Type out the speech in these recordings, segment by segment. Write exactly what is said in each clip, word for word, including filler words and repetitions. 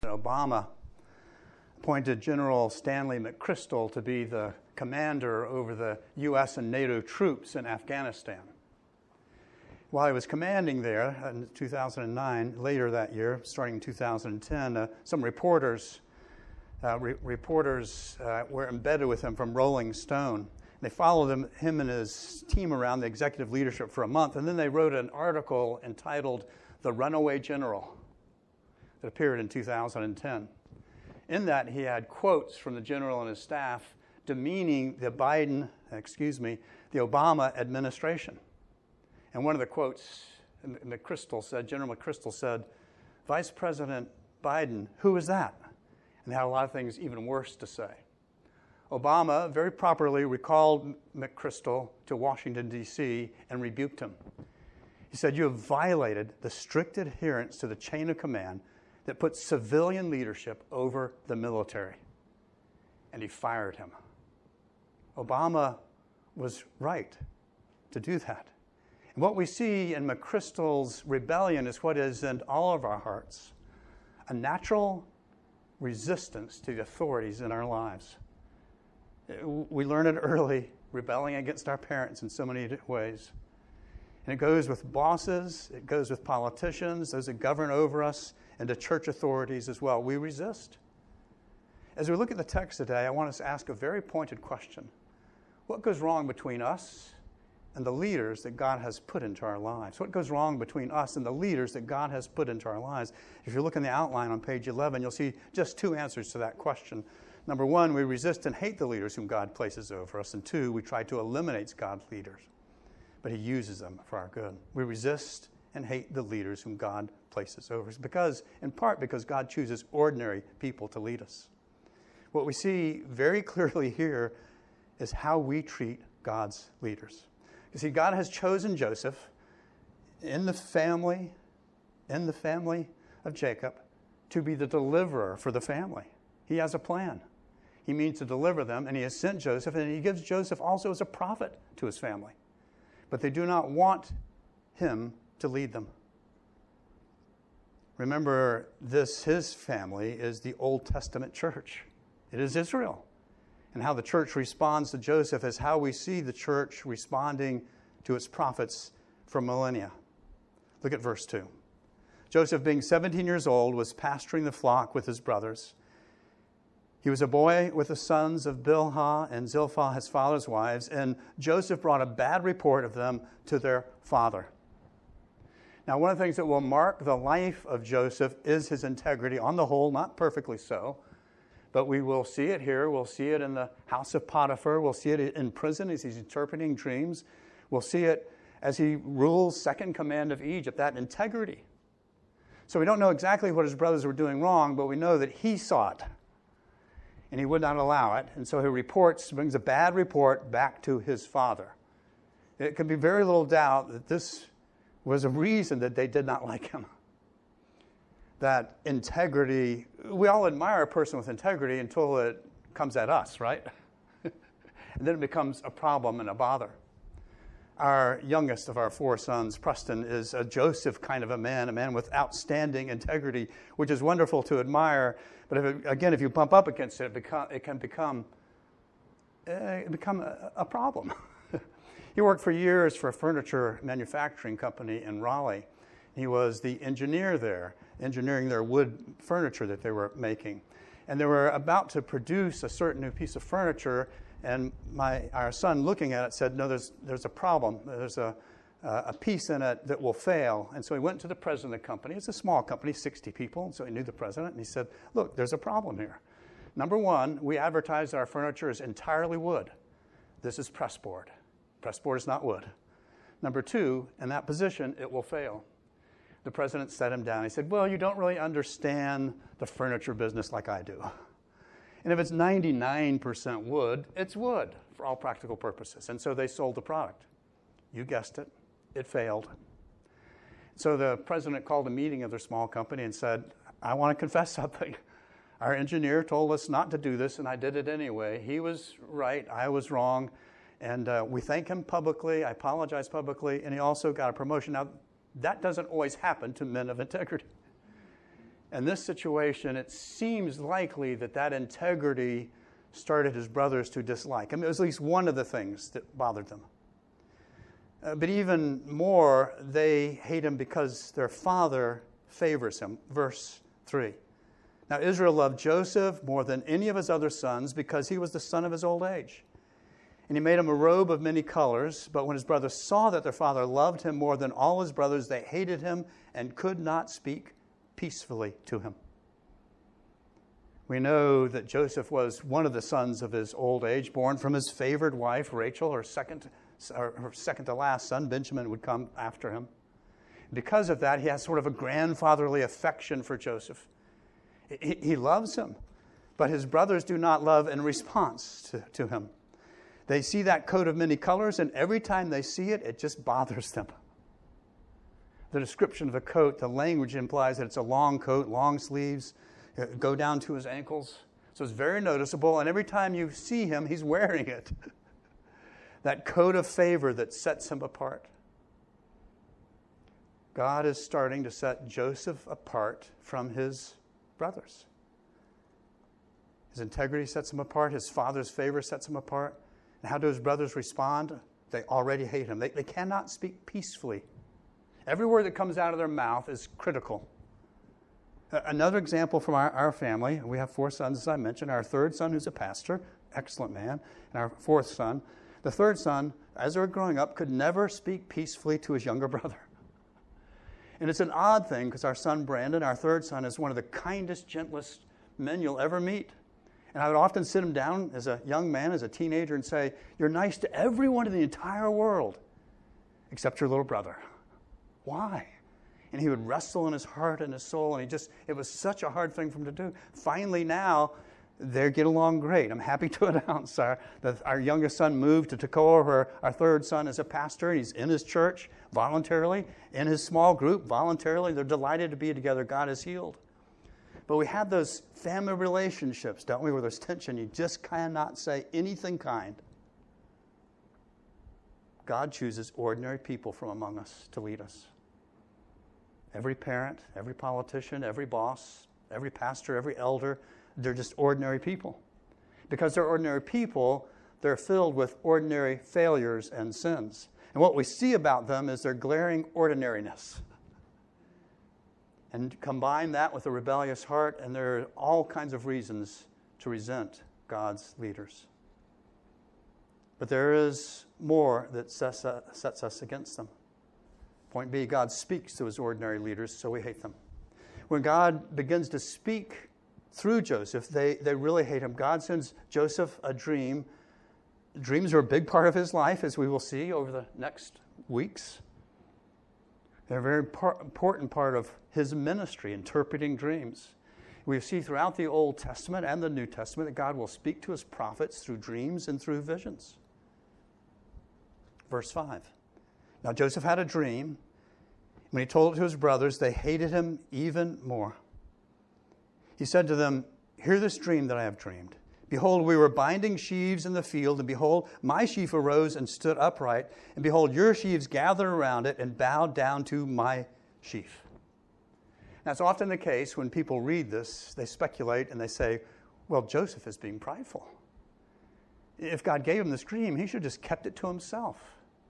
Obama appointed General Stanley McChrystal to be the commander over the U S and NATO troops in Afghanistan. While he was commanding there in two thousand nine, later that year, starting in two thousand ten, uh, some reporters uh, re- reporters uh, were embedded with him from Rolling Stone. They followed him, him and his team around the executive leadership for a month, and then they wrote an article entitled "The Runaway General" that appeared in two thousand ten. In that, he had quotes from the general and his staff demeaning the Biden, excuse me, the Obama administration. And one of the quotes, McChrystal said, General McChrystal said, "Vice President Biden, who is that?" And they had a lot of things even worse to say. Obama very properly recalled McChrystal to Washington, D C and rebuked him. He said, "You have violated the strict adherence to the chain of command that puts civilian leadership over the military." And he fired him. Obama was right to do that. And what we see in McChrystal's rebellion is what is in all of our hearts, a natural resistance to the authorities in our lives. We learn it early, rebelling against our parents in so many ways. And it goes with bosses, it goes with politicians, those that govern over us, and to church authorities as well. We resist. As we look at the text today, I want us to ask a very pointed question. What goes wrong between us and the leaders that God has put into our lives? What goes wrong between us and the leaders that God has put into our lives? If you look in the outline on page eleven, you'll see just two answers to that question. Number one, we resist and hate the leaders whom God places over us. And two, we try to eliminate God's leaders, but he uses them for our good. We resist and hate the leaders whom God places over us, because, in part because God chooses ordinary people to lead us. What we see very clearly here is how we treat God's leaders. You see, God has chosen Joseph in the family, in the family of Jacob, to be the deliverer for the family. He has a plan. He means to deliver them, and he has sent Joseph, and he gives Joseph also as a prophet to his family. But they do not want him to lead them. Remember, this, his family, is the Old Testament church. It is Israel. And how the church responds to Joseph is how we see the church responding to its prophets for millennia. Look at verse two. Joseph, being seventeen years old, was pasturing the flock with his brothers. He was a boy with the sons of Bilhah and Zilpah, his father's wives, and Joseph brought a bad report of them to their father. Now, one of the things that will mark the life of Joseph is his integrity, on the whole, not perfectly so. But we will see it here. We'll see it in the house of Potiphar. We'll see it in prison as he's interpreting dreams. We'll see it as he rules second command of Egypt, that integrity. So we don't know exactly what his brothers were doing wrong, but we know that he saw it, and he would not allow it. And so he reports, brings a bad report back to his father. It can be very little doubt that this was a reason that they did not like him. That integrity, we all admire a person with integrity until it comes at us, right? And then it becomes a problem and a bother. Our youngest of our four sons, Preston, is a Joseph kind of a man, a man with outstanding integrity, which is wonderful to admire. But if it, again, if you bump up against it, it, become, it can become, uh, it become a, a problem. He worked for years for a furniture manufacturing company in Raleigh. He was the engineer there, engineering their wood furniture that they were making. And they were about to produce a certain new piece of furniture, and my our son, looking at it, said, "No, there's there's a problem. There's a uh, a piece in it that will fail." And so he went to the president of the company. It's a small company, sixty people, so he knew the president, and he said, "Look, there's a problem here. Number one, we advertise that our furniture is entirely wood. This is pressboard. Pressboard is not wood. Number two, in that position, it will fail." The president sat him down. He said, "Well, you don't really understand the furniture business like I do. And if it's ninety-nine percent wood, it's wood for all practical purposes." And so they sold the product. You guessed it. It failed. So the president called a meeting of their small company and said, "I want to confess something. Our engineer told us not to do this, and I did it anyway. He was right. I was wrong. And uh, we thank him publicly. I apologize publicly. And he also got a promotion." Now, that doesn't always happen to men of integrity. In this situation, it seems likely that that integrity started his brothers to dislike him. It was at least one of the things that bothered them. Uh, but even more, they hate him because their father favors him. Verse three. Now Israel loved Joseph more than any of his other sons because he was the son of his old age. And he made him a robe of many colors. But when his brothers saw that their father loved him more than all his brothers, they hated him and could not speak peacefully to him. We know that Joseph was one of the sons of his old age, born from his favored wife, Rachel. Her second, or her second to last son, Benjamin, would come after him. Because of that, he has sort of a grandfatherly affection for Joseph. He, he loves him, but his brothers do not love in response to, to him. They see that coat of many colors, and every time they see it, it just bothers them. The description of the coat, the language implies that it's a long coat, long sleeves, go down to his ankles. So it's very noticeable, and every time you see him, he's wearing it. That coat of favor that sets him apart. God is starting to set Joseph apart from his brothers. His integrity sets him apart. His father's favor sets him apart. And how do his brothers respond? They already hate him. They, they cannot speak peacefully. Every word that comes out of their mouth is critical. Another example from our, our family, we have four sons, as I mentioned. Our third son, who's a pastor, excellent man, and our fourth son. The third son, as they were growing up, could never speak peacefully to his younger brother. And it's an odd thing, because our son Brandon, our third son, is one of the kindest, gentlest men you'll ever meet. And I would often sit him down as a young man, as a teenager, and say, "You're nice to everyone in the entire world, except your little brother." Why? And he would wrestle in his heart and his soul, and he just, it was such a hard thing for him to do. Finally now, they get along great. I'm happy to announce our, that our youngest son moved to Toccoa, where our third son is a pastor, and he's in his church voluntarily, in his small group voluntarily. They're delighted to be together. God has healed. But we have those family relationships, don't we, where there's tension. You just cannot say anything kind. God chooses ordinary people from among us to lead us. Every parent, every politician, every boss, every pastor, every elder, they're just ordinary people. Because they're ordinary people, they're filled with ordinary failures and sins. And what we see about them is their glaring ordinariness. And combine that with a rebellious heart, and there are all kinds of reasons to resent God's leaders. But there is more that sets us against them. Point B, God speaks to his ordinary leaders, so we hate them. When God begins to speak through Joseph, they, they really hate him. God sends Joseph a dream. Dreams are a big part of his life, as we will see over the next weeks. They're a very par- important part of his ministry, interpreting dreams. We see throughout the Old Testament and the New Testament that God will speak to his prophets through dreams and through visions. Verse five. Now Joseph had a dream. When he told it to his brothers, they hated him even more. He said to them, "Hear this dream that I have dreamed. Behold, we were binding sheaves in the field, and behold, my sheaf arose and stood upright, and behold, your sheaves gathered around it and bowed down to my sheaf." Now, it's often the case when people read this, they speculate and they say, well, Joseph is being prideful. If God gave him this dream, he should have just kept it to himself.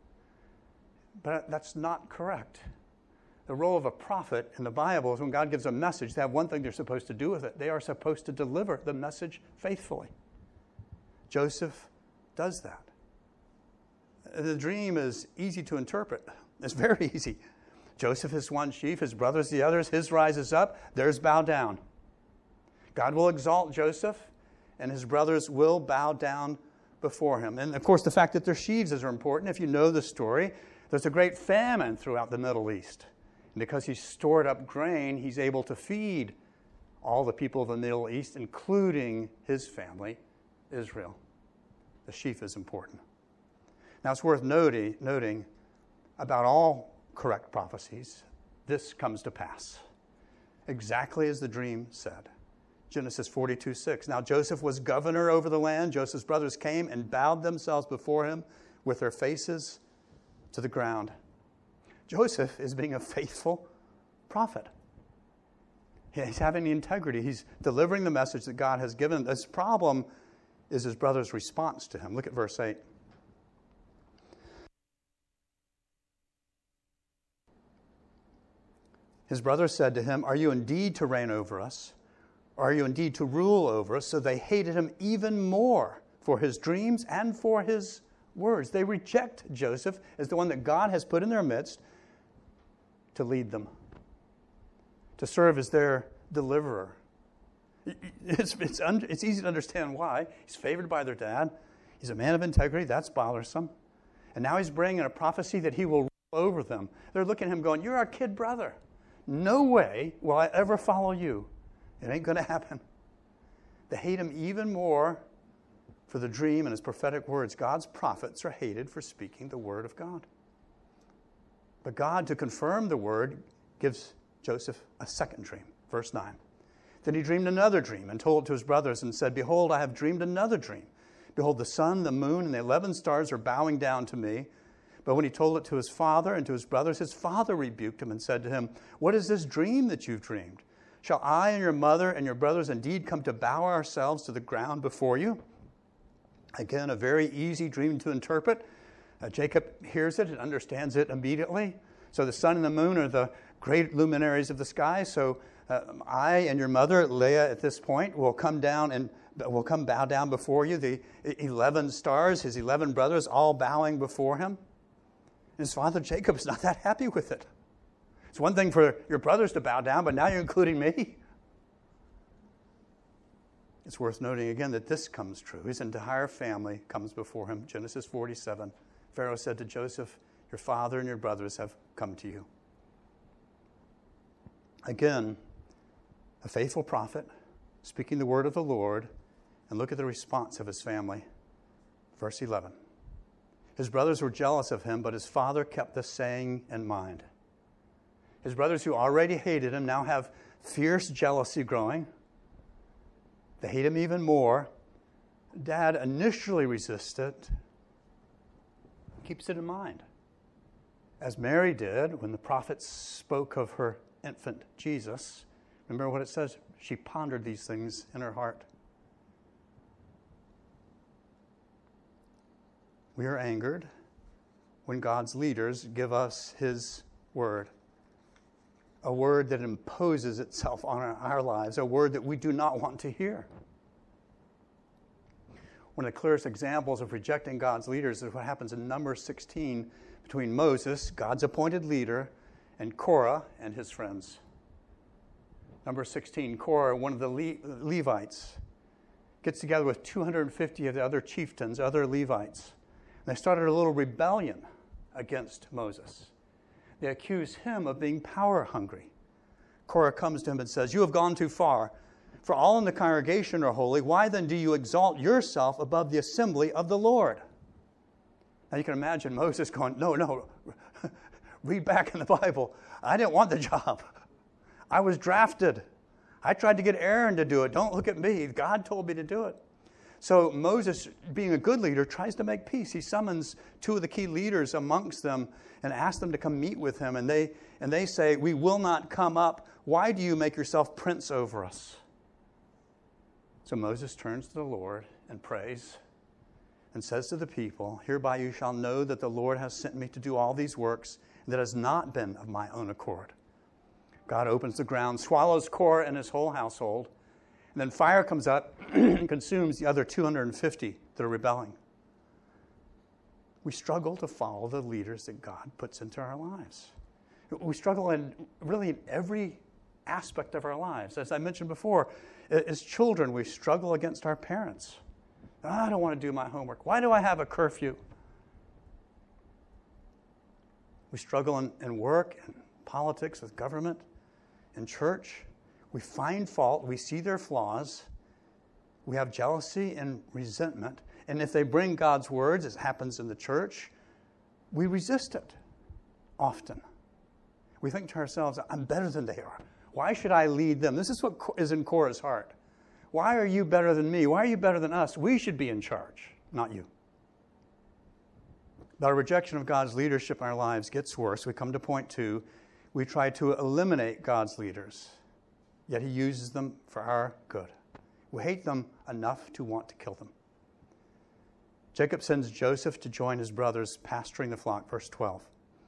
But that's not correct. The role of a prophet in the Bible is when God gives a message, they have one thing they're supposed to do with it. They are supposed to deliver the message faithfully. Joseph does that. The dream is easy to interpret. It's very easy. Joseph is one sheaf, his brothers the others, his rises up, theirs bow down. God will exalt Joseph, and his brothers will bow down before him. And of course, the fact that they're sheaves is important. If you know the story, there's a great famine throughout the Middle East. And because he's stored up grain, he's able to feed all the people of the Middle East, including his family, Israel. The sheaf is important. Now, it's worth noting, noting about all correct prophecies, this comes to pass, exactly as the dream said. Genesis forty-two six. Now Joseph was governor over the land. Joseph's brothers came and bowed themselves before him with their faces to the ground. Joseph is being a faithful prophet. He's having the integrity. He's delivering the message that God has given him. His problem is his brother's response to him. Look at verse eight. His brother said to him, "Are you indeed to reign over us? Are you indeed to rule over us?" So they hated him even more for his dreams and for his words. They reject Joseph as the one that God has put in their midst to lead them, to serve as their deliverer. It's, it's, un, it's easy to understand why. He's favored by their dad. He's a man of integrity. That's bothersome. And now he's bringing a prophecy that he will rule over them. They're looking at him going, "You're our kid brother. No way will I ever follow you. It ain't going to happen." They hate him even more for the dream and his prophetic words. God's prophets are hated for speaking the word of God. But God, to confirm the word, gives Joseph a second dream. Verse nine. Then he dreamed another dream and told it to his brothers and said, "Behold, I have dreamed another dream. Behold, the sun, the moon, and the eleven stars are bowing down to me." But when he told it to his father and to his brothers, his father rebuked him and said to him, "What is this dream that you've dreamed? Shall I and your mother and your brothers indeed come to bow ourselves to the ground before you?" Again, a very easy dream to interpret. Uh, Jacob hears it and understands it immediately. So the sun and the moon are the great luminaries of the sky. So uh, I and your mother, Leah, at this point, will come down and will come bow down before you. The eleven stars, his eleven brothers, all bowing before him. His father Jacob is not that happy with it. It's one thing for your brothers to bow down, but now you're including me. It's worth noting again that this comes true. His entire family comes before him. Genesis forty-seven. Pharaoh said to Joseph, "Your father and your brothers have come to you." Again, a faithful prophet speaking the word of the Lord. And look at the response of his family. Verse eleven. His brothers were jealous of him, but his father kept the saying in mind. His brothers who already hated him now have fierce jealousy growing. They hate him even more. Dad initially resists it, keeps it in mind. As Mary did when the prophets spoke of her infant Jesus. Remember what it says? She pondered these things in her heart. We are angered when God's leaders give us his word. A word that imposes itself on our, our lives, a word that we do not want to hear. One of the clearest examples of rejecting God's leaders is what happens in Numbers sixteen between Moses, God's appointed leader, and Korah and his friends. Numbers sixteen, Korah, one of the Le- Levites, gets together with two hundred fifty of the other chieftains, other Levites. And they started a little rebellion against Moses. They accuse him of being power hungry. Korah comes to him and says, "You have gone too far. For all in the congregation are holy. Why then do you exalt yourself above the assembly of the Lord?" Now you can imagine Moses going, no, no, read back in the Bible. I didn't want the job. I was drafted. I tried to get Aaron to do it. Don't look at me. God told me to do it. So Moses, being a good leader, tries to make peace. He summons two of the key leaders amongst them and asks them to come meet with him. And they, and they say, "We will not come up. Why do you make yourself prince over us?" So Moses turns to the Lord and prays and says to the people, "Hereby you shall know that the Lord has sent me to do all these works, and that has not been of my own accord." God opens the ground, swallows Korah and his whole household, and then fire comes up and consumes the other two hundred fifty that are rebelling. We struggle to follow the leaders that God puts into our lives. We struggle in really in every aspect of our lives. As I mentioned before, as children, we struggle against our parents. "Oh, I don't want to do my homework. Why do I have a curfew?" We struggle in, in work and politics, with government, in church. We find fault. We see their flaws. We have jealousy and resentment. And if they bring God's words, as happens in the church, we resist it often. We think to ourselves, "I'm better than they are. Why should I lead them?" This is what is in Korah's heart. Why are you better than me? Why are you better than us? We should be in charge, not you. But our rejection of God's leadership in our lives gets worse. We come to point two. We try to eliminate God's leaders yet he uses them for our good. We hate them enough to want to kill them. Jacob sends Joseph to join his brothers pasturing the flock, verse twelve.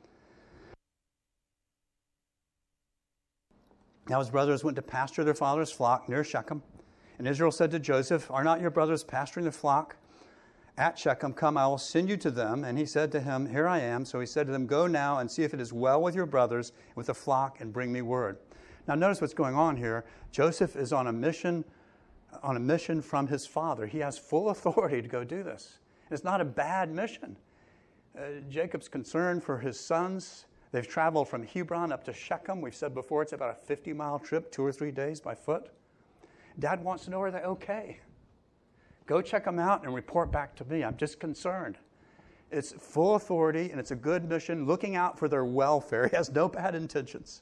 Now his brothers went to pasture their father's flock near Shechem. And Israel said to Joseph, are not your brothers pasturing the flock at Shechem? Come, I will send you to them. And he said to him, here I am. So he said to them, go now and see if it is well with your brothers, with the flock, and bring me word. Now notice what's going on here. Joseph is on a mission, on a mission from his father. He has full authority to go do this. It's not a bad mission. Uh, Jacob's concerned for his sons. They've traveled from Hebron up to Shechem. We've said before it's about a fifty-mile trip, two or three days by foot. Dad wants to know, are they okay? Go check them out and report back to me. I'm just concerned. It's full authority, and it's a good mission, looking out for their welfare. He has no bad intentions.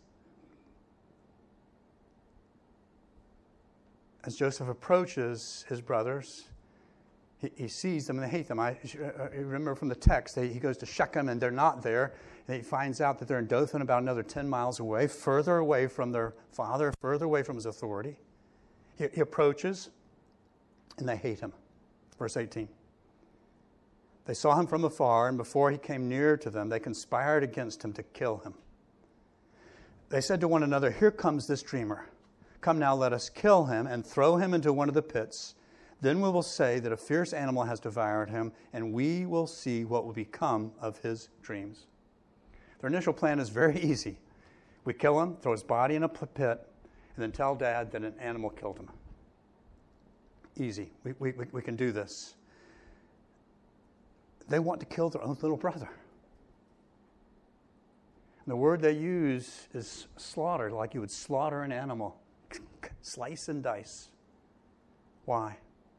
As Joseph approaches his brothers, he, he sees them and they hate them. I, I remember from the text, they, he goes to Shechem and they're not there. And he finds out that they're in Dothan, about another ten miles away, further away from their father, further away from his authority. He, he approaches and they hate him. Verse eighteen. They saw him from afar, and before he came near to them, they conspired against him to kill him. They said to one another, here comes this dreamer. Come now, let us kill him and throw him into one of the pits. Then we will say that a fierce animal has devoured him, and we will see what will become of his dreams. Their initial plan is very easy. We kill him, throw his body in a pit, and then tell Dad that an animal killed him. Easy. We, we, we can do this. They want to kill their own little brother. And the word they use is slaughter, like you would slaughter an animal. Slice and dice. Why?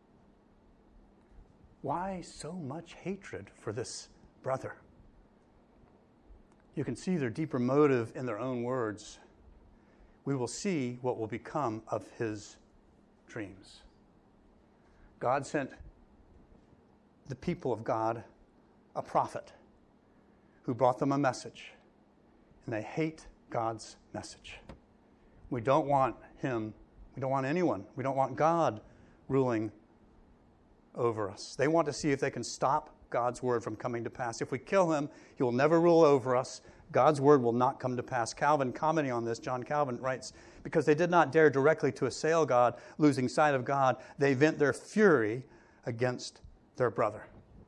Why so much hatred for this brother? You can see their deeper motive in their own words. We will see what will become of his dreams. God sent the people of God a prophet who brought them a message, and they hate God's message. We don't want him, we don't want anyone, we don't want God ruling over us. They want to see if they can stop God's word from coming to pass. If we kill him, he will never rule over us. God's word will not come to pass. Calvin, commenting on this, John Calvin writes, because they did not dare directly to assail God, losing sight of God, they vent their fury against their brother.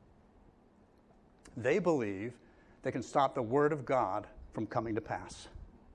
They believe they can stop the word of God from coming to pass.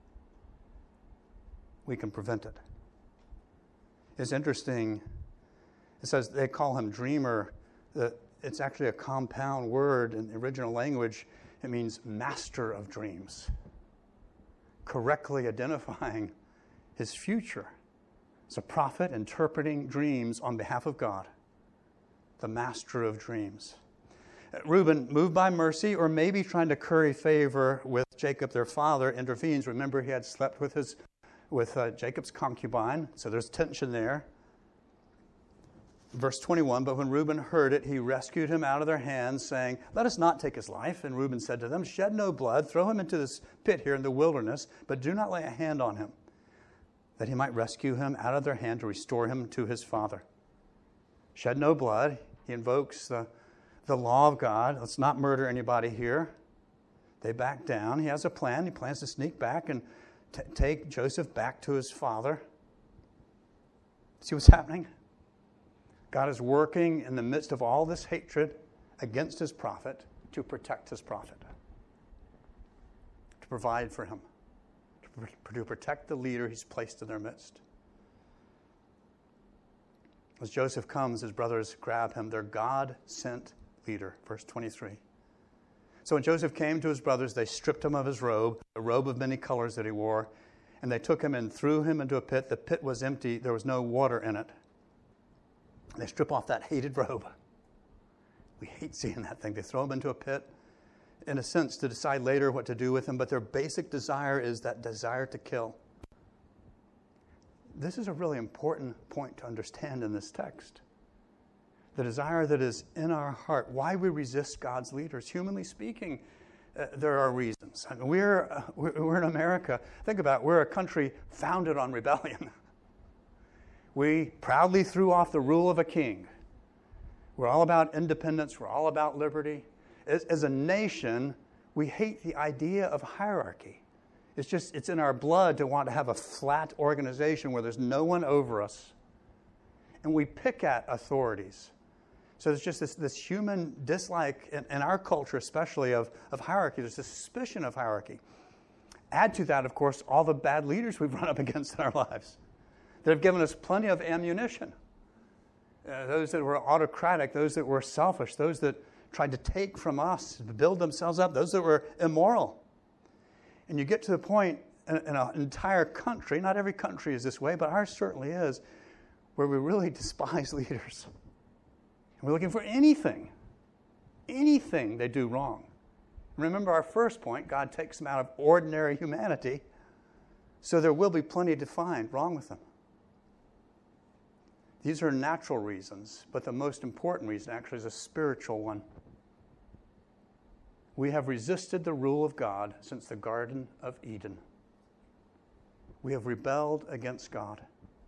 We can prevent it. It's interesting. It says they call him dreamer. It's actually a compound word in the original language. It means master of dreams, correctly identifying his future. It's a prophet interpreting dreams on behalf of God, the master of dreams. Reuben, moved by mercy or maybe trying to curry favor with Jacob, their father, intervenes. Remember, he had slept with his with uh, Jacob's concubine, so there's tension there. Verse twenty-one, but when Reuben heard it, he rescued him out of their hands, saying, let us not take his life. And Reuben said to them, shed no blood, throw him into this pit here in the wilderness, but do not lay a hand on him, that he might rescue him out of their hand to restore him to his father. Shed no blood. He invokes the, the law of God. Let's not murder anybody here. They back down. He has a plan. He plans to sneak back and t- take Joseph back to his father. See what's happening? God is working in the midst of all this hatred against his prophet to protect his prophet, to provide for him, to, to protect the leader he's placed in their midst. As Joseph comes, his brothers grab him, their God-sent leader. Verse twenty-three. So when Joseph came to his brothers, they stripped him of his robe, a robe of many colors that he wore, and they took him and threw him into a pit. The pit was empty. There was no water in it. They strip off that hated robe. We hate seeing that thing. They throw him into a pit, in a sense, to decide later what to do with him, but their basic desire is that desire to kill. This is a really important point to understand in this text. The desire that is in our heart, why we resist God's leaders. Humanly speaking, uh, there are reasons. I mean, we're, uh, we're, we're in America. Think about it. We're a country founded on rebellion. We proudly threw off the rule of a king. We're all about independence. We're all about liberty. As, as a nation, we hate the idea of hierarchy. It's just, it's in our blood to want to have a flat organization where there's no one over us. And we pick at authorities. So there's just this, this human dislike, in, in our culture especially, of, of hierarchy. There's a suspicion of hierarchy. Add to that, of course, all the bad leaders we've run up against in our lives. That have given us plenty of ammunition. Uh, those that were autocratic, those that were selfish, those that tried to take from us, to build themselves up, those that were immoral. And you get to the point in, in an entire country, not every country is this way, but ours certainly is, where we really despise leaders. And we're looking for anything, anything they do wrong. Remember our first point, God takes them out of ordinary humanity, so there will be plenty to find wrong with them. These are natural reasons, but the most important reason actually is a spiritual one. We have resisted the rule of God since the Garden of Eden. We have rebelled against God.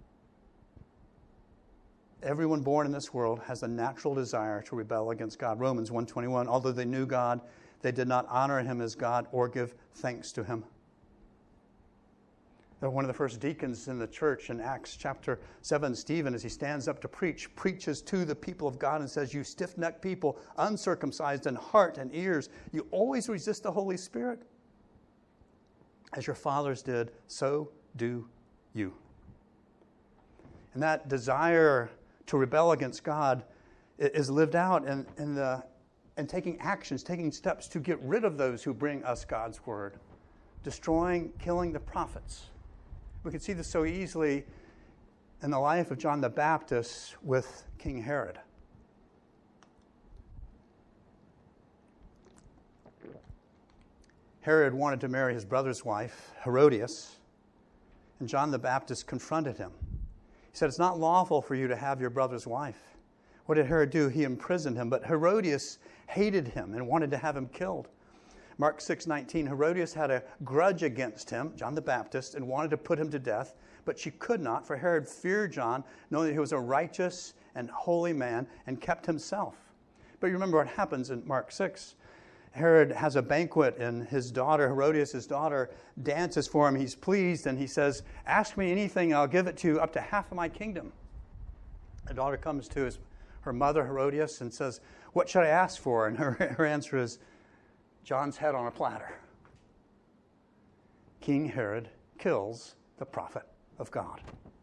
Everyone born in this world has a natural desire to rebel against God. Romans one twenty-one, although they knew God, they did not honor him as God or give thanks to him. One of the first deacons in the church in Acts chapter seven, Stephen, as he stands up to preach, preaches to the people of God and says, you stiff-necked people, uncircumcised in heart and ears, you always resist the Holy Spirit. As your fathers did, so do you. And that desire to rebel against God is lived out in, in, the, in taking actions, taking steps to get rid of those who bring us God's word, destroying, killing the prophets. We can see this so easily in the life of John the Baptist with King Herod. Herod wanted to marry his brother's wife, Herodias, and John the Baptist confronted him. He said, it's not lawful for you to have your brother's wife. What did Herod do? He imprisoned him, but Herodias hated him and wanted to have him killed. Mark six nineteen, Herodias had a grudge against him, John the Baptist, and wanted to put him to death, but she could not, for Herod feared John, knowing that he was a righteous and holy man, and kept himself. But you remember what happens in Mark six. Herod has a banquet, and his daughter, Herodias, his daughter, dances for him. He's pleased, and he says, ask me anything, I'll give it to you, up to half of my kingdom. The daughter comes to his, her mother, Herodias, and says, what should I ask for? And her, her answer is, John's head on a platter. King Herod kills the prophet of God.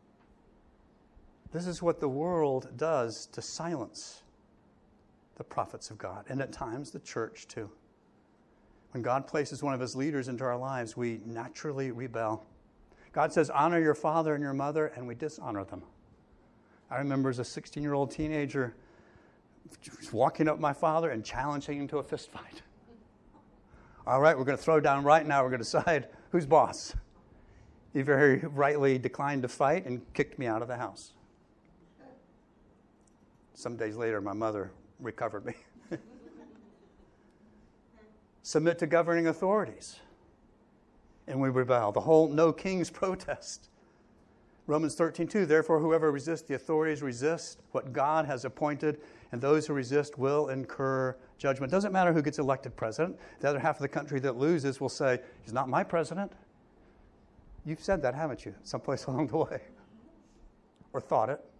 This is what the world does to silence the prophets of God, and at times the church too. When God places one of his leaders into our lives, we naturally rebel. God says, honor your father and your mother, and we dishonor them. I remember as a sixteen-year-old teenager walking up my father and challenging him to a fist fight. All right, we're going to throw down right now. We're going to decide who's boss. He very rightly declined to fight and kicked me out of the house. Some days later, my mother recovered me. Submit to governing authorities. And we rebel. The whole no kings protest. Romans thirteen two, therefore whoever resists the authorities resists what God has appointed, and those who resist will incur judgment. It doesn't matter who gets elected president. The other half of the country that loses will say, he's not my president. You've said that, haven't you, someplace along the way? Or thought it.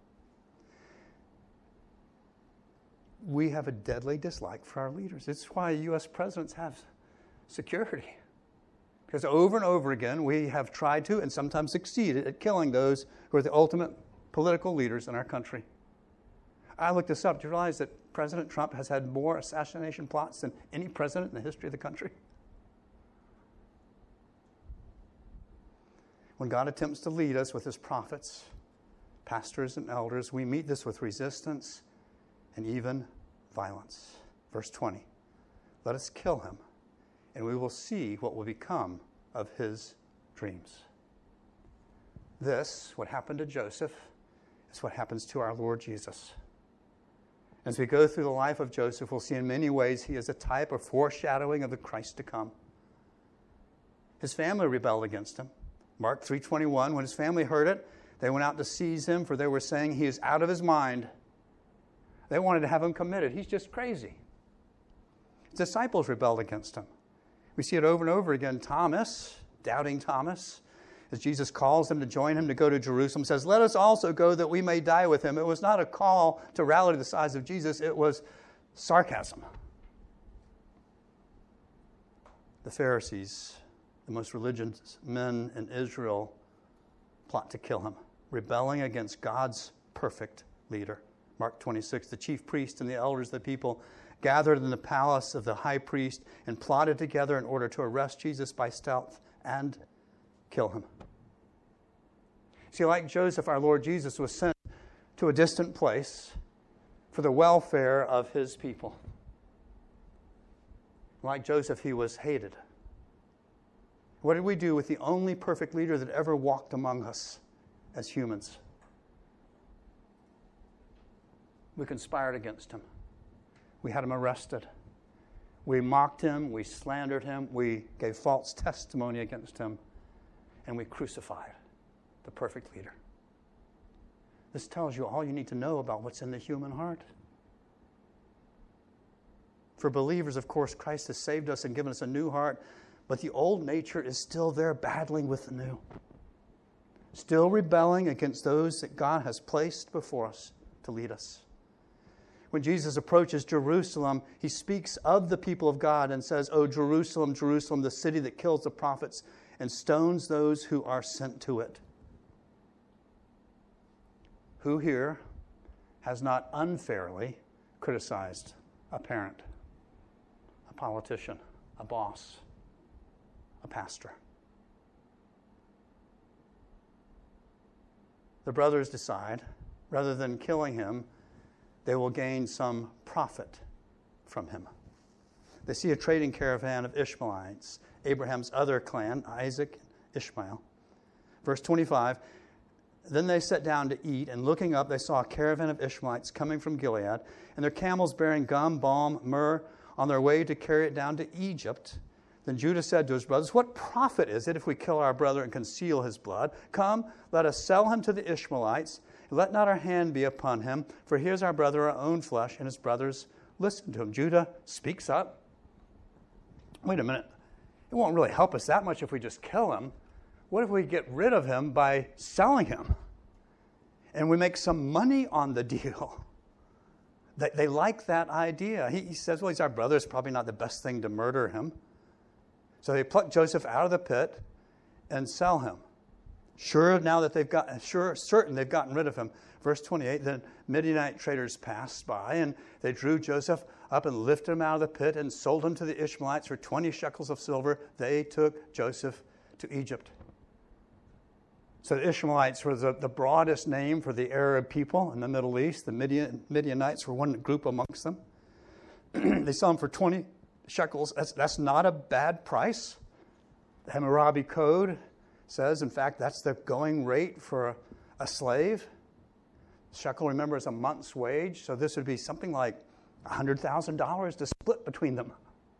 We have a deadly dislike for our leaders. It's why U S presidents have security. Because over and over again, we have tried to and sometimes succeeded at killing those who are the ultimate political leaders in our country. I looked this up. Do you realize that President Trump has had more assassination plots than any president in the history of the country? When God attempts to lead us with his prophets, pastors, and elders, we meet this with resistance and even violence. Verse twenty, let us kill him, and we will see what will become of his dreams. This, what happened to Joseph, is what happens to our Lord Jesus. As we go through the life of Joseph, we'll see in many ways he is a type or foreshadowing of the Christ to come. His family rebelled against him. Mark three twenty-one, when his family heard it, They went out to seize him, for they were saying he is out of his mind. They wanted to have him committed. He's just crazy. His disciples rebelled against him. We see it over and over again. Thomas, doubting Thomas, as Jesus calls them to join him to go to Jerusalem, says, let us also go that we may die with him. It was not a call to rally to the size of Jesus. It was sarcasm. The Pharisees, the most religious men in Israel, plot to kill him, rebelling against God's perfect leader. Mark twenty-six, the chief priest and the elders of the people gathered in the palace of the high priest and plotted together in order to arrest Jesus by stealth and kill him. See, like Joseph, our Lord Jesus was sent to a distant place for the welfare of his people. Like Joseph, he was hated. What did we do with the only perfect leader that ever walked among us as humans? We conspired against him. We had him arrested. We mocked him. We slandered him. We gave false testimony against him. And we crucified the perfect leader. This tells you all you need to know about what's in the human heart. For believers, of course, Christ has saved us and given us a new heart, but the old nature is still there battling with the new. Still rebelling against those that God has placed before us to lead us. When Jesus approaches Jerusalem, he speaks of the people of God and says, "O Jerusalem, Jerusalem, the city that kills the prophets and stones those who are sent to it." Who here has not unfairly criticized a parent, a politician, a boss, a pastor? The brothers decide, rather than killing him, they will gain some profit from him. They see a trading caravan of Ishmaelites, Abraham's other clan, Isaac, Ishmael. Verse twenty-five, then they sat down to eat, and looking up, they saw a caravan of Ishmaelites coming from Gilead, and their camels bearing gum, balm, myrrh, on their way to carry it down to Egypt. Then Judah said to his brothers, "What profit is it if we kill our brother and conceal his blood? Come, let us sell him to the Ishmaelites. Let not our hand be upon him, for he is our brother, our own flesh." And his brothers listened to him. Judah speaks up. Wait a minute. It won't really help us that much if we just kill him. What if we get rid of him by selling him? And we make some money on the deal. They, they like that idea. He, he says, well, he's our brother. It's probably not the best thing to murder him. So they pluck Joseph out of the pit and sell him. Sure, now that they've got, sure, certain they've gotten rid of him. Verse twenty-eight, then Midianite traders passed by, and they drew Joseph up and lifted him out of the pit and sold him to the Ishmaelites for twenty shekels of silver. They took Joseph to Egypt. So the Ishmaelites were the, the broadest name for the Arab people in the Middle East. The Midian, Midianites were one group amongst them. They sold him for twenty shekels. That's, that's not a bad price. The Hammurabi Code says, in fact, that's the going rate for a, a slave. Shekel, remember, is a month's wage, so this would be something like one hundred thousand dollars to split between them.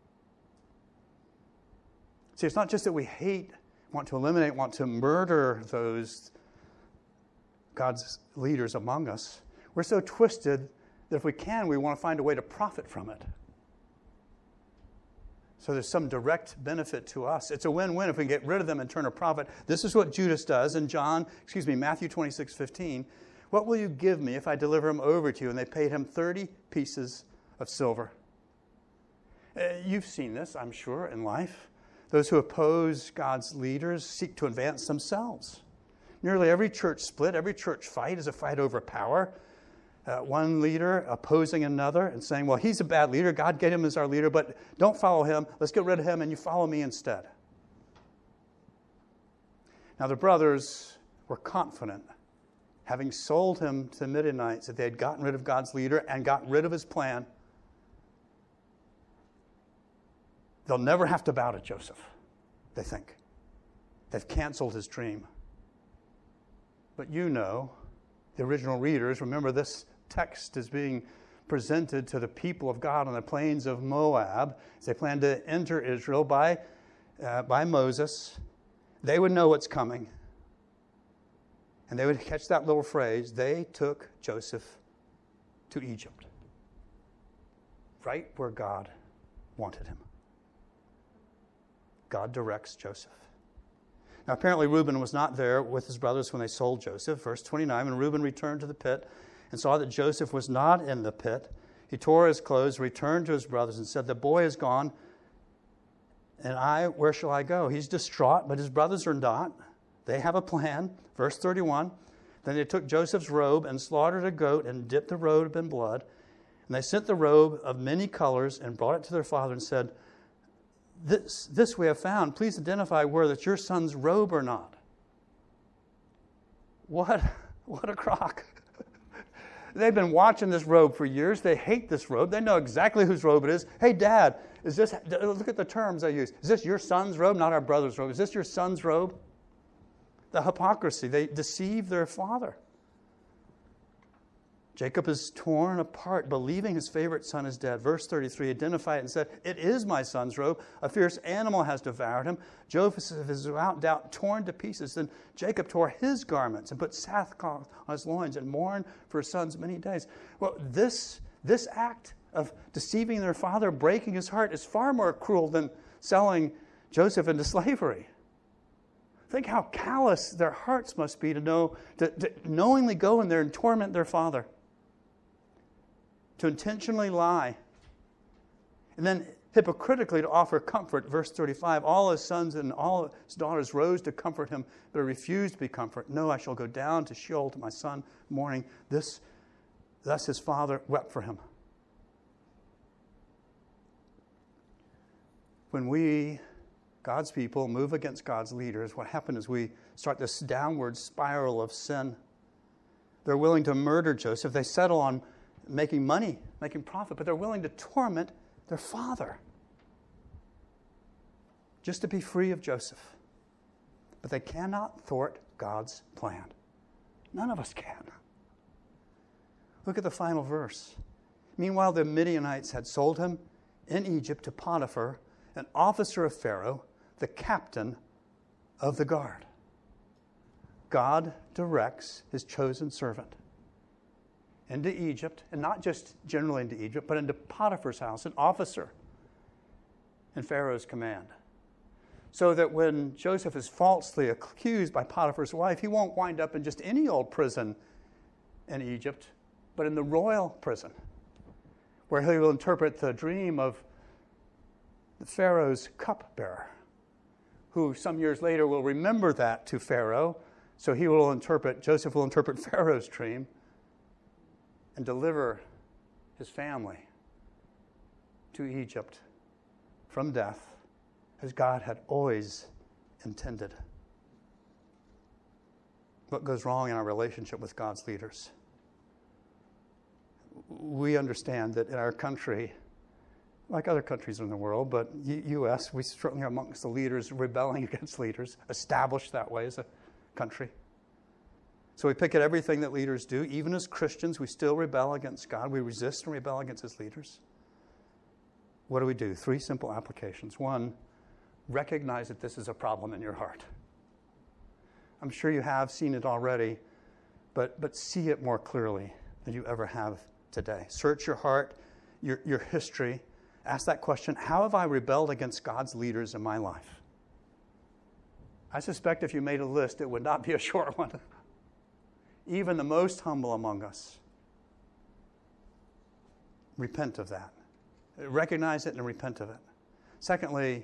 See, it's not just that we hate, want to eliminate, want to murder those God's leaders among us. We're so twisted that if we can, we want to find a way to profit from it. So there's some direct benefit to us. It's a win-win if we can get rid of them and turn a profit. This is what Judas does in John, excuse me, Matthew twenty-six fifteen. What will you give me if I deliver him over to you? And they paid him thirty pieces of silver. Uh, you've seen this, I'm sure, in life. Those who oppose God's leaders seek to advance themselves. Nearly every church split, every church fight is a fight over power. Uh, one leader opposing another and saying, well, he's a bad leader. God gave him as our leader, but don't follow him. Let's get rid of him and you follow me instead. Now the brothers were confident, having sold him to the Midianites, that they had gotten rid of God's leader and gotten rid of his plan. They'll never have to bow to Joseph, they think. They've canceled his dream. But you know, the original readers, remember this text is being presented to the people of God on the plains of Moab as they plan to enter Israel by, uh, by Moses. They would know what's coming. And they would catch that little phrase, they took Joseph to Egypt, right where God wanted him. God directs Joseph. Now, apparently Reuben was not there with his brothers when they sold Joseph. Verse twenty-nine, when Reuben returned to the pit and saw that Joseph was not in the pit, he tore his clothes, returned to his brothers, and said, the boy is gone, and I, where shall I go? He's distraught, but his brothers are not. They have a plan. Verse thirty-one, then they took Joseph's robe and slaughtered a goat and dipped the robe in blood. And they sent the robe of many colors and brought it to their father and said, This, this we have found. Please identify whether it's your son's robe or not. What, what a crock. They've been watching this robe for years. They hate this robe. They know exactly whose robe it is. Hey, Dad, is this, look at the terms I use. Is this your son's robe? Not our brother's robe. Is this your son's robe? The hypocrisy. They deceive their father. Jacob is torn apart, believing his favorite son is dead. Verse thirty-three, identified it and said, it is my son's robe. A fierce animal has devoured him. Joseph is without doubt torn to pieces. Then Jacob tore his garments and put sackcloth on his loins and mourned for his sons many days. Well, this, this act of deceiving their father, breaking his heart, is far more cruel than selling Joseph into slavery. Think how callous their hearts must be to know, to, to knowingly go in there and torment their father. To intentionally lie, and then hypocritically to offer comfort. Verse thirty-five, all his sons and all his daughters rose to comfort him, but he refused to be comforted. No, I shall go down to Sheol to my son mourning. This, thus his father wept for him. When we, God's people, move against God's leaders, what happens is we start this downward spiral of sin. They're willing to murder Joseph. They settle on making money, making profit, but they're willing to torment their father just to be free of Joseph. But they cannot thwart God's plan. None of us can. Look at the final verse. Meanwhile, the Midianites had sold him in Egypt to Potiphar, an officer of Pharaoh, the captain of the guard. God directs his chosen servant into Egypt, and not just generally into Egypt, but into Potiphar's house, an officer in Pharaoh's command. So that when Joseph is falsely accused by Potiphar's wife, he won't wind up in just any old prison in Egypt, but in the royal prison, where he will interpret the dream of the Pharaoh's cupbearer, who some years later will remember that to Pharaoh, so he will interpret, Joseph will interpret Pharaoh's dream, and deliver his family to Egypt from death, as God had always intended. What goes wrong in our relationship with God's leaders? We understand that in our country, like other countries in the world, but U S, we certainly are amongst the leaders rebelling against leaders, established that way as a country. So we pick at everything that leaders do. Even as Christians, we still rebel against God. We resist and rebel against his leaders. What do we do? Three simple applications. One, recognize that this is a problem in your heart. I'm sure you have seen it already, but, but see it more clearly than you ever have today. Search your heart, your, your history. Ask that question, how have I rebelled against God's leaders in my life? I suspect if you made a list, it would not be a short one. Even the most humble among us. Repent of that. Recognize it and repent of it. Secondly,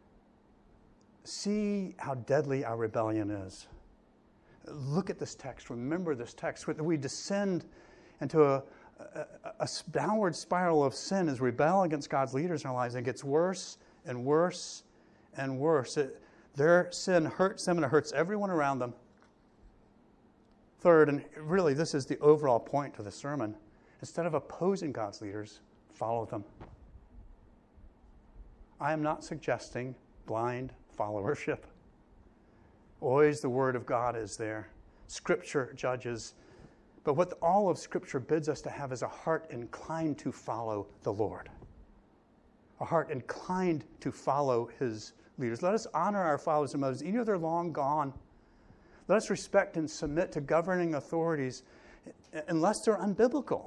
see how deadly our rebellion is. Look at this text. Remember this text. We descend into a, a, a downward spiral of sin as we rebel against God's leaders in our lives. And it gets worse and worse and worse. It, their sin hurts them and it hurts everyone around them. Third, and really this is the overall point of the sermon, instead of opposing God's leaders, follow them. I am not suggesting blind followership. Always the Word of God is there. Scripture judges. But what all of Scripture bids us to have is a heart inclined to follow the Lord. A heart inclined to follow his leaders. Let us honor our fathers and mothers, even if they're long gone. Let us respect and submit to governing authorities unless they're unbiblical.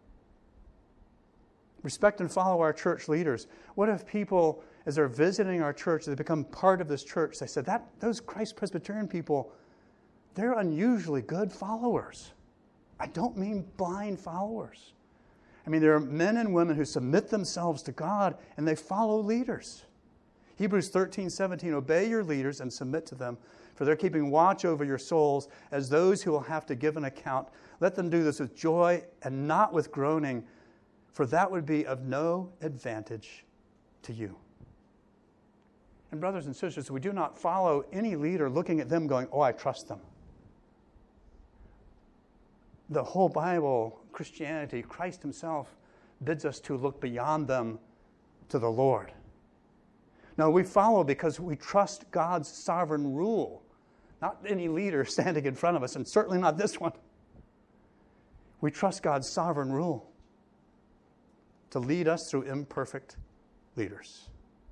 Respect and follow our church leaders. What if people, as they're visiting our church, they become part of this church, they said, that those Christ Presbyterian people, they're unusually good followers. I don't mean blind followers. I mean, there are men and women who submit themselves to God and they follow leaders. Hebrews thirteen seventeen, obey your leaders and submit to them, for they're keeping watch over your souls as those who will have to give an account. Let them do this with joy and not with groaning, for that would be of no advantage to you. And brothers and sisters, we do not follow any leader looking at them going, oh, I trust them. The whole Bible, Christianity, Christ himself bids us to look beyond them to the Lord. No, we follow because we trust God's sovereign rule, not any leader standing in front of us, and certainly not this one. We trust God's sovereign rule to lead us through imperfect leaders.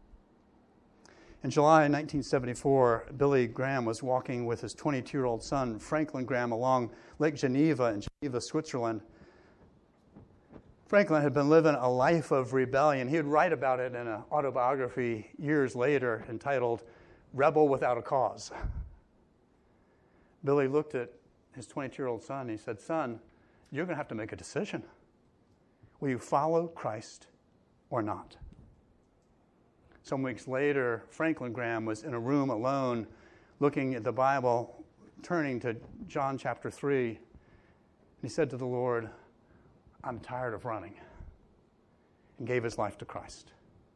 In July nineteen seventy-four, Billy Graham was walking with his twenty-two-year-old son, Franklin Graham, along Lake Geneva in Geneva, Switzerland. Franklin had been living a life of rebellion. He would write about it in an autobiography years later entitled Rebel Without a Cause. Billy looked at his twenty-two-year-old son and he said, son, you're going to have to make a decision. Will you follow Christ or not? Some weeks later, Franklin Graham was in a room alone looking at the Bible, turning to John chapter three. And he said to the Lord, I'm tired of running, and gave his life to Christ.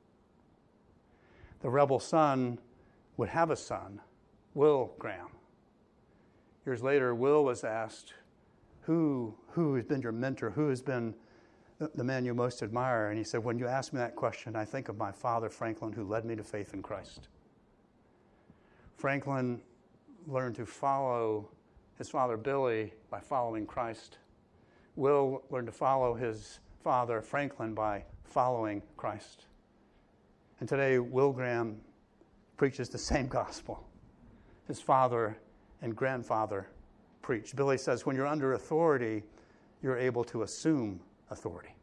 The rebel son would have a son, Will Graham. Years later, Will was asked, who, who has been your mentor? Who has been the man you most admire? And he said, when you ask me that question, I think of my father, Franklin, who led me to faith in Christ. Franklin learned to follow his father, Billy, by following Christ. Will learned to follow his father, Franklin, by following Christ. And today, Will Graham preaches the same gospel his father and grandfather preached. Billy says, when you're under authority, you're able to assume authority.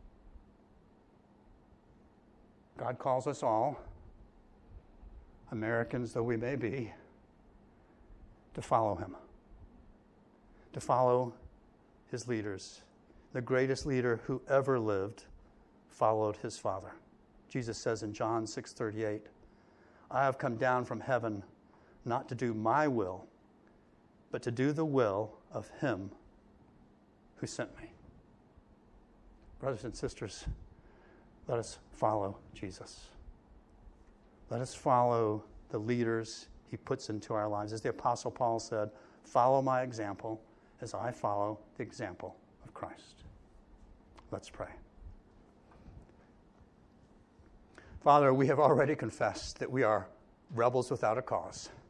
God calls us all, Americans though we may be, to follow him, to follow his leaders. The greatest leader who ever lived followed his father. Jesus says in John six thirty-eight, I have come down from heaven not to do my will, but to do the will of him who sent me. Brothers and sisters, let us follow Jesus. Let us follow the leaders he puts into our lives. As the Apostle Paul said, follow my example as I follow the example of Christ. Let's pray. Father, we have already confessed that we are rebels without a cause.